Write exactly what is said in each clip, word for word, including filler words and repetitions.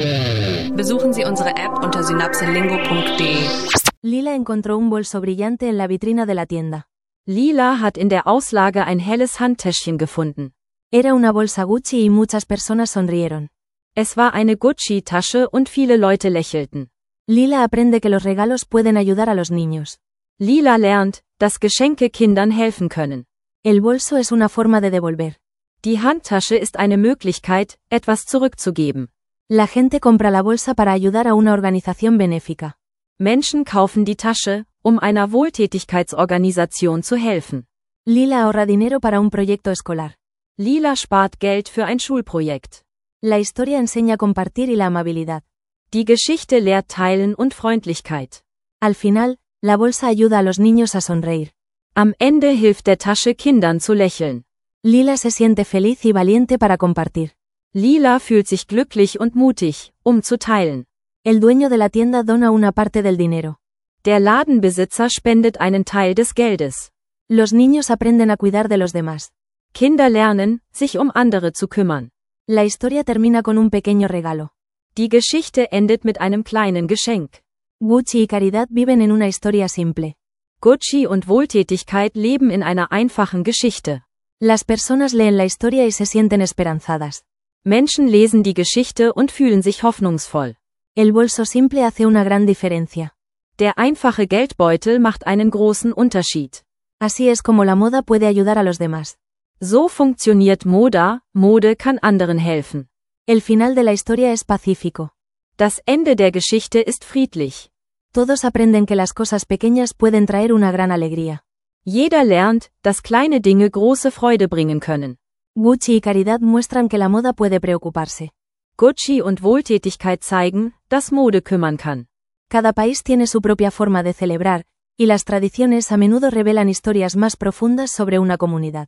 Besuchen Sie unsere App unter synapselingo punkt de. Lila encontró un bolso brillante en la vitrina de la tienda. Lila hat in der Auslage ein helles Handtäschchen gefunden. Era una bolsa Gucci y muchas personas sonrieron. Es war eine Gucci-Tasche und viele Leute lächelten. Lila aprende que los regalos pueden ayudar a los niños. Lila lernt, dass Geschenke Kindern helfen können. El bolso es una forma de devolver. Die Handtasche ist eine Möglichkeit, etwas zurückzugeben. La gente compra la bolsa para ayudar a una organización benéfica. Menschen kaufen die Tasche, um einer Wohltätigkeitsorganisation zu helfen. Lila ahorra dinero para un proyecto escolar. Lila spart Geld für ein Schulprojekt. La historia enseña compartir y la amabilidad. Die Geschichte lehrt Teilen und Freundlichkeit. Al final, la bolsa ayuda a los niños a sonreír. Am Ende hilft der Tasche Kindern zu lächeln. Lila se siente feliz y valiente para compartir. Lila fühlt sich glücklich und mutig, um zu teilen. El dueño de la tienda dona una parte del dinero. Der Ladenbesitzer spendet einen Teil des Geldes. Los niños aprenden a cuidar de los demás. Kinder lernen, sich um andere zu kümmern. La historia termina con un pequeño regalo. Die Geschichte endet mit einem kleinen Geschenk. Gucci y caridad viven en una historia simple. Gucci und Wohltätigkeit leben in einer einfachen Geschichte. Las personas leen la historia y se sienten esperanzadas. Menschen lesen die Geschichte und fühlen sich hoffnungsvoll. El bolso simple hace una gran diferencia. Der einfache Geldbeutel macht einen großen Unterschied. Así es como la moda puede ayudar a los demás. So funktioniert Moda, Mode kann anderen helfen. El final de la historia es pacífico. Das Ende der Geschichte ist friedlich. Todos aprenden que las cosas pequeñas pueden traer una gran alegría. Jeder lernt, dass kleine Dinge große Freude bringen können. Gucci y caridad muestran que la moda puede preocuparse. Gucci und Wohltätigkeit zeigen, dass Mode kümmern kann. Cada país tiene su propia forma de celebrar, y las tradiciones a menudo revelan historias más profundas sobre una comunidad.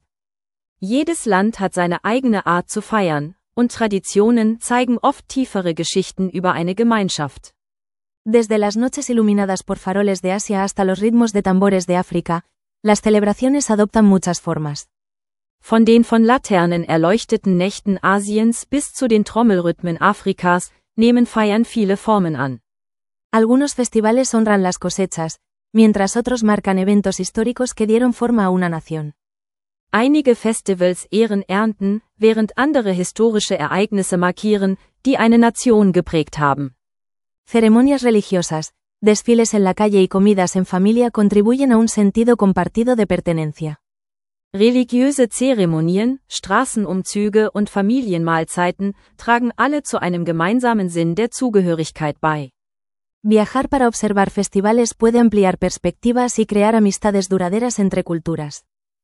Jedes Land hat seine eigene Art zu feiern, und Traditionen zeigen oft tiefere Geschichten über eine Gemeinschaft. Desde las noches iluminadas por faroles de Asia hasta los ritmos de tambores de África, las celebraciones adoptan muchas formas. Von den von Laternen erleuchteten Nächten Asiens bis zu den Trommelrhythmen Afrikas nehmen Feiern viele Formen an. Algunos festivales honran las cosechas, mientras otros marcan eventos históricos que dieron forma a una nación. Einige Festivals ehren Ernten, während andere historische Ereignisse markieren, die eine Nation geprägt haben. Ceremonias religiosas, desfiles en la calle y comidas en familia contribuyen a un sentido compartido de pertenencia. Religiöse Zeremonien, Straßenumzüge und Familienmahlzeiten tragen alle zu einem gemeinsamen Sinn der Zugehörigkeit bei. Viajar para observar festivales puede ampliar perspectivas y crear amistades duraderas entre culturas.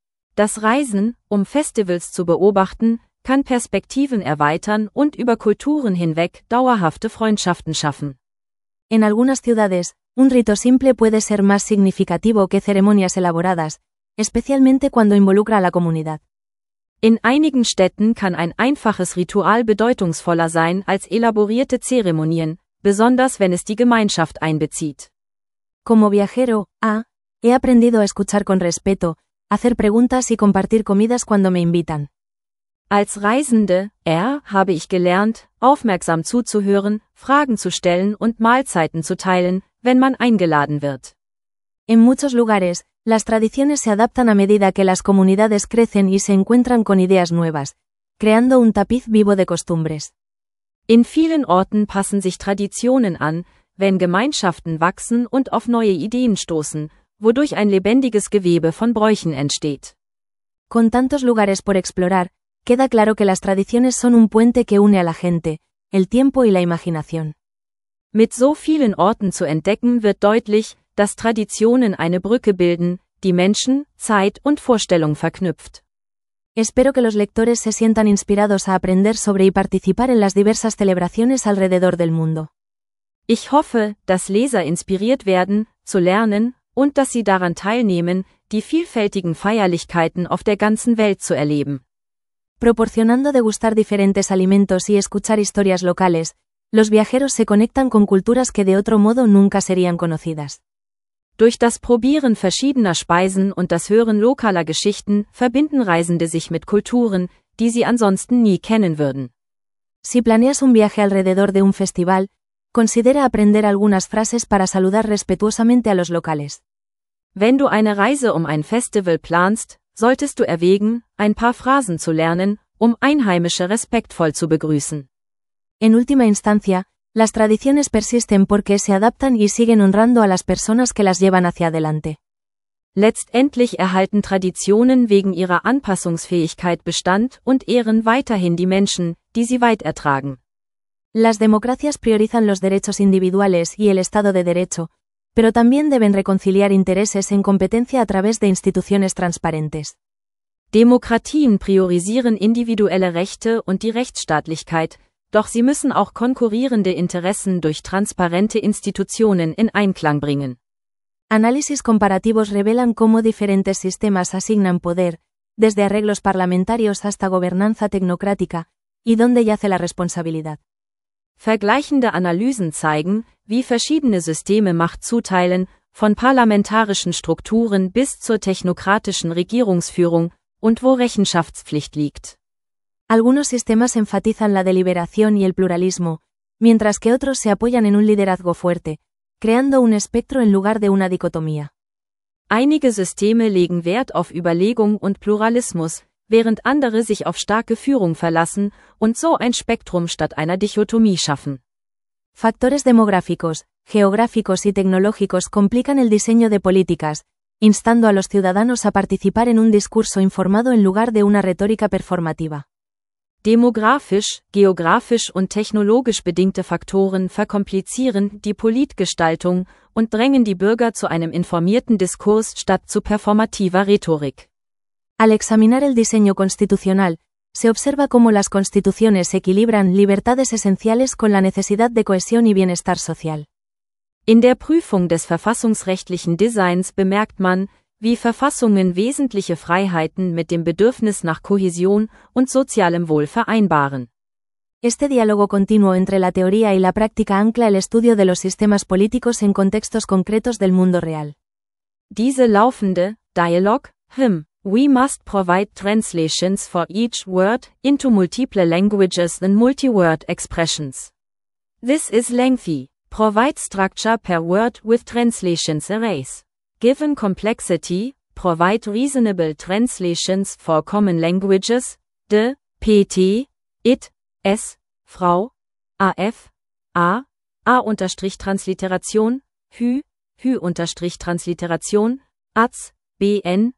Das Reisen, um Festivals zu beobachten, kann Perspektiven erweitern und über Kulturen hinweg dauerhafte Freundschaften schaffen. En algunas ciudades, un rito simple puede ser más significativo que ceremonias elaboradas, especialmente cuando involucra a la comunidad. In einigen Städten kann ein einfaches Ritual bedeutungsvoller sein als elaborierte Zeremonien, besonders wenn es die Gemeinschaft einbezieht. Como viajero, A, he aprendido a escuchar con respeto, hacer preguntas y compartir comidas cuando me invitan. Als Reisende, R, habe ich gelernt, aufmerksam zuzuhören, Fragen zu stellen und Mahlzeiten zu teilen, wenn man eingeladen wird. En muchos lugares, las tradiciones se adaptan a medida que las comunidades crecen y se encuentran con ideas nuevas, creando un tapiz vivo de costumbres. In vielen Orten passen sich Traditionen an, wenn Gemeinschaften wachsen und auf neue Ideen stoßen, wodurch ein lebendiges Gewebe von Bräuchen entsteht. Con tantos lugares por explorar, queda claro que las tradiciones son un puente que une a la gente, el tiempo y la imaginación. Mit so vielen Orten zu entdecken wird deutlich, dass Traditionen eine Brücke bilden, die Menschen, Zeit und Vorstellung verknüpft. Espero que los lectores se sientan inspirados a aprender sobre y participar en las diversas celebraciones alrededor del mundo. Ich hoffe, dass Leser inspiriert werden, zu lernen, und dass sie daran teilnehmen, die vielfältigen Feierlichkeiten auf der ganzen Welt zu erleben. Proporcionando degustar diferentes alimentos y escuchar historias locales, los viajeros se conectan con culturas que de otro modo nunca serían conocidas. Durch das Probieren verschiedener Speisen und das Hören lokaler Geschichten verbinden Reisende sich mit Kulturen, die sie ansonsten nie kennen würden. Si planeas un viaje alrededor de un festival, considera aprender algunas frases para saludar respetuosamente a los locales. Wenn du eine Reise um ein Festival planst, solltest du erwägen, ein paar Phrasen zu lernen, um Einheimische respektvoll zu begrüßen. En última instancia, las tradiciones persisten porque se adaptan y siguen honrando a las personas que las llevan hacia adelante. Letztendlich erhalten Traditionen wegen ihrer Anpassungsfähigkeit Bestand und ehren weiterhin die Menschen, die sie weit ertragen. Las democracias priorizan los derechos individuales y el Estado de Derecho, pero también deben reconciliar intereses en competencia a través de instituciones transparentes. Demokratien priorisieren individuelle Rechte und die Rechtsstaatlichkeit, doch sie müssen auch konkurrierende Interessen durch transparente Institutionen in Einklang bringen. Análisis comparativos revelan cómo diferentes sistemas asignan poder, desde arreglos parlamentarios hasta gobernanza tecnocrática, y dónde yace la responsabilidad. Vergleichende Analysen zeigen, wie verschiedene Systeme Macht zuteilen, von parlamentarischen Strukturen bis zur technokratischen Regierungsführung, und wo Rechenschaftspflicht liegt. Algunos sistemas enfatizan la deliberación y el pluralismo, mientras que otros se apoyan en un liderazgo fuerte, creando un espectro en lugar de una dicotomía. Einige Systeme legen Wert auf Überlegung und Pluralismus, während andere sich auf starke Führung verlassen und so ein Spektrum statt einer Dichotomie schaffen. Factores demográficos, geográficos y tecnológicos complican el diseño de políticas, instando a los ciudadanos a participar en un discurso informado en lugar de una retórica performativa. Demografisch, geografisch und technologisch bedingte Faktoren verkomplizieren die Politgestaltung und drängen die Bürger zu einem informierten Diskurs statt zu performativer Rhetorik. Al examinar el diseño constitucional, se observa cómo las constituciones equilibran libertades esenciales con la necesidad de cohesión y bienestar social. In der Prüfung des verfassungsrechtlichen Designs bemerkt man, wie Verfassungen wesentliche Freiheiten mit dem Bedürfnis nach Kohäsion und sozialem Wohl vereinbaren. Este diálogo continuo entre la teoría y la práctica ancla el estudio de los sistemas políticos en contextos concretos del mundo real. Diese laufende Dialog, him, we must provide translations for each word into multiple languages than multi-word expressions. This is lengthy. Provide structure per word with translations arrays. Given complexity, provide reasonable translations for common languages, de, pt, it, s, Frau, af, a, a-Transliteration, hü, hü-Transliteration, az, bn,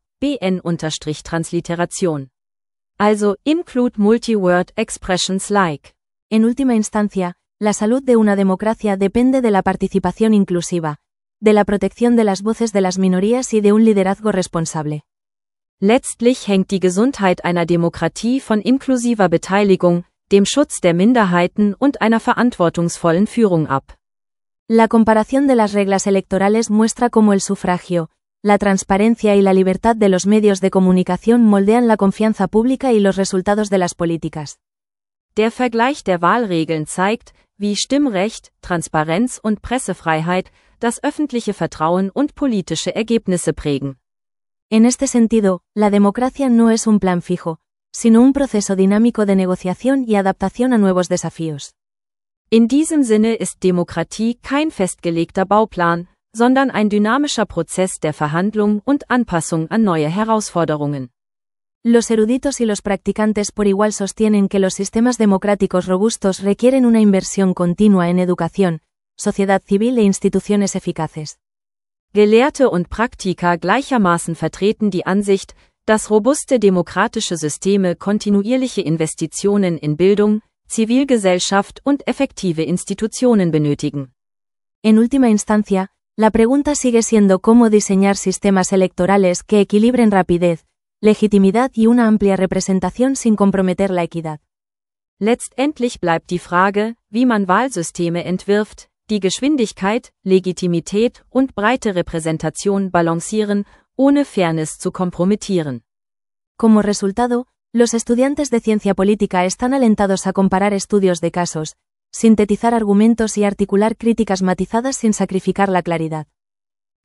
bn-Transliteration. Also, include multi-word expressions like. En última instancia, la salud de una democracia depende de la participación inclusiva, de la protección de las voces de las minorías y de un liderazgo responsable. Letztlich hängt die Gesundheit einer Demokratie von inklusiver Beteiligung, dem Schutz der Minderheiten und einer verantwortungsvollen Führung ab. La comparación de las reglas electorales muestra cómo el sufragio, la transparencia y la libertad de los medios de comunicación moldean la confianza pública y los resultados de las políticas. Der Vergleich der Wahlregeln zeigt, wie Stimmrecht, Transparenz und Pressefreiheit das öffentliche Vertrauen und politische Ergebnisse prägen. En este sentido, la democracia no es un plan fijo, sino un proceso dinámico de negociación y adaptación a nuevos desafíos. In diesem Sinne ist Demokratie kein festgelegter Bauplan, sondern ein dynamischer Prozess der Verhandlung und Anpassung an neue Herausforderungen. Los eruditos y los practicantes por igual sostienen que los sistemas democráticos robustos requieren una inversión continua en educación, sociedad civil e instituciones eficaces. Gelehrte und Praktiker gleichermaßen vertreten die Ansicht, dass robuste demokratische Systeme kontinuierliche Investitionen in Bildung, Zivilgesellschaft und effektive Institutionen benötigen. En última instancia, la pregunta sigue siendo cómo diseñar sistemas electorales que equilibren rapidez, legitimidad y una amplia representación sin comprometer la equidad. Letztendlich bleibt die Frage, wie man Wahlsysteme entwirft, die Geschwindigkeit, Legitimität und breite Repräsentation balancieren, ohne Fairness zu kompromittieren. Como resultado, los estudiantes de ciencia política están alentados a comparar estudios de casos, sintetizar argumentos y articular críticas matizadas sin sacrificar la claridad.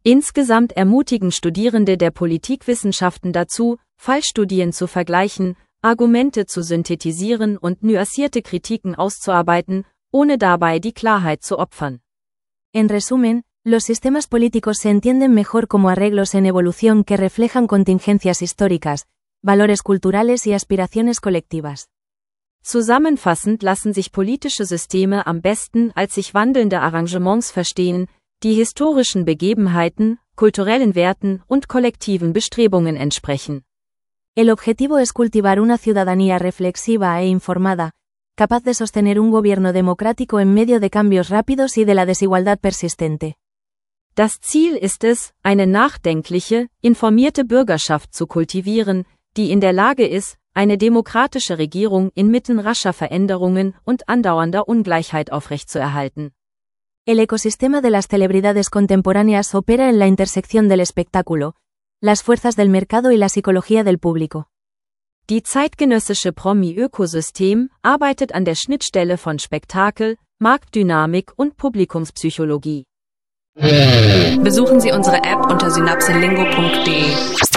Insgesamt ermutigen Studierende der Politikwissenschaften dazu, Fallstudien zu vergleichen, Argumente zu synthetisieren und nuancierte Kritiken auszuarbeiten, ohne dabei die Klarheit zu opfern. En resumen, los sistemas políticos se entienden mejor como arreglos en evolución que reflejan contingencias históricas, valores culturales y aspiraciones colectivas. Zusammenfassend lassen sich politische Systeme am besten als sich wandelnde Arrangements verstehen, die historischen Begebenheiten, kulturellen Werten und kollektiven Bestrebungen entsprechen. El objetivo es cultivar una ciudadanía reflexiva e informada, capaz de sostener un gobierno democrático en medio de cambios rápidos y de la desigualdad persistente. Das Ziel ist es, eine nachdenkliche, informierte Bürgerschaft zu kultivieren, die in der Lage ist, eine demokratische Regierung inmitten rascher Veränderungen und andauernder Ungleichheit aufrechtzuerhalten. El ecosistema de las celebridades contemporáneas opera en la intersección del espectáculo, las fuerzas del mercado y la psicología del público. Die zeitgenössische Promi-Ökosystem arbeitet an der Schnittstelle von Spektakel, Marktdynamik und Publikumspsychologie. Besuchen Sie unsere App unter synapselingo punkt de.